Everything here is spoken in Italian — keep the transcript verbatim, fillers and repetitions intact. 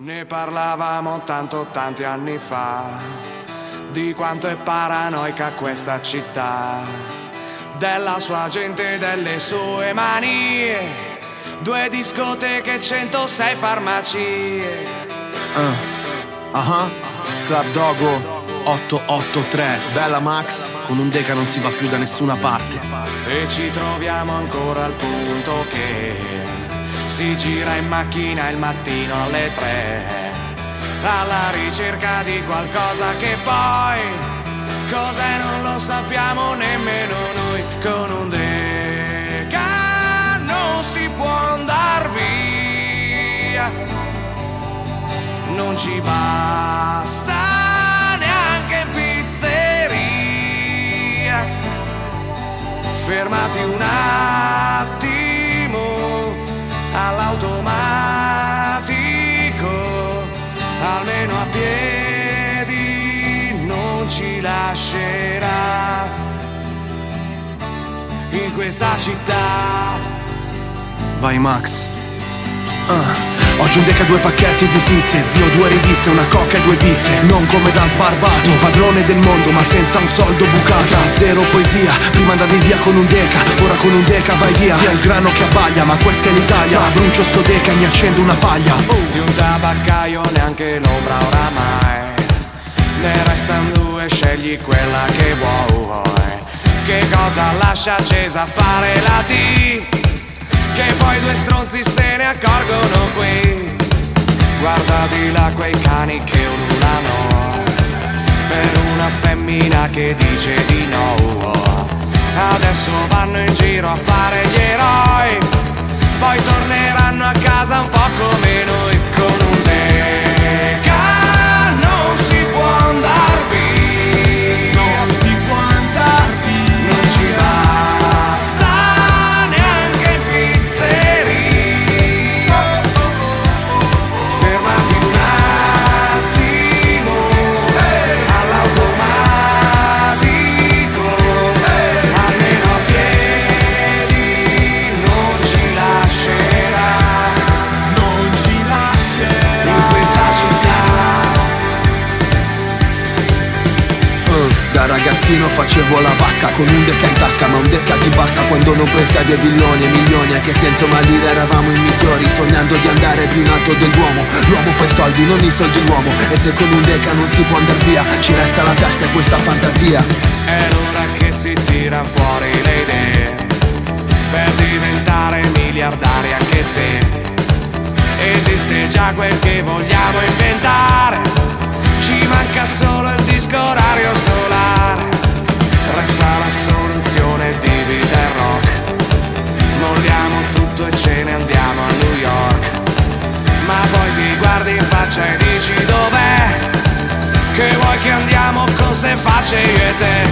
Ne parlavamo tanto tanti anni fa, di quanto è paranoica questa città, della sua gente e delle sue manie, due discoteche, centosei farmacie. uh. uh-huh. Club Dogo otto otto tre, bella Max, con un deca non si va più da nessuna parte. E ci troviamo ancora al punto che si gira in macchina il mattino alle tre, alla ricerca di qualcosa che poi cos'è non lo sappiamo nemmeno noi. Con un deca non si può andar via, non ci basta neanche in pizzeria. Fermati un attimo all'automatico, almeno a piedi non ci lascerà in questa città. Vai Max. uh. Oggi un deca, due pacchetti di sizze, zio, due riviste, una coca e due pizze. Non come da sbarbato, padrone del mondo ma senza un soldo bucato. Zero poesia, prima andavi via con un deca, ora con un deca vai via. Sia il grano che abbaglia, ma questa è l'Italia. Fra bruncio sto deca e mi accendo una paglia. oh. Di un tabaccaio neanche l'ombra oramai, ne restano due, scegli quella che vuoi. Che cosa lascia accesa a fare la D, che poi due stronzi se ne accorgono qui. Guarda di là quei cani che ululano per una femmina che dice di no. Adesso vanno in giro a fare gli eroi, poi torneranno a casa un po' come noi. Con un deca non si può andar via, non si può andar via, non ci basta neanche in pizzeria. Fermati un attimo all'automatico, almeno a piedi non ci lascerà, non ci lascerà in questa città. uh, Da ragazzino facevo la vasca con un deca in tasca, ma un deca ti basta quando non pensavi a milioni e milioni. Anche se insomma dire eravamo i migliori, sognando di andare più in alto dell'uomo. L'uomo fa i soldi, non i soldi l'uomo. E se con un deca non si può andar via, ci resta la testa e questa fantasia. È l'ora che si tirano fuori le idee per diventare miliardari, anche se esiste già quel che vogliamo inventare. Ci manca solo il disco orario solare, resta la soluzione di vita e rock. Molliamo tutto e ce ne andiamo a New York, ma poi ti guardi in faccia e dici dov'è, che vuoi che andiamo con ste facce io e te.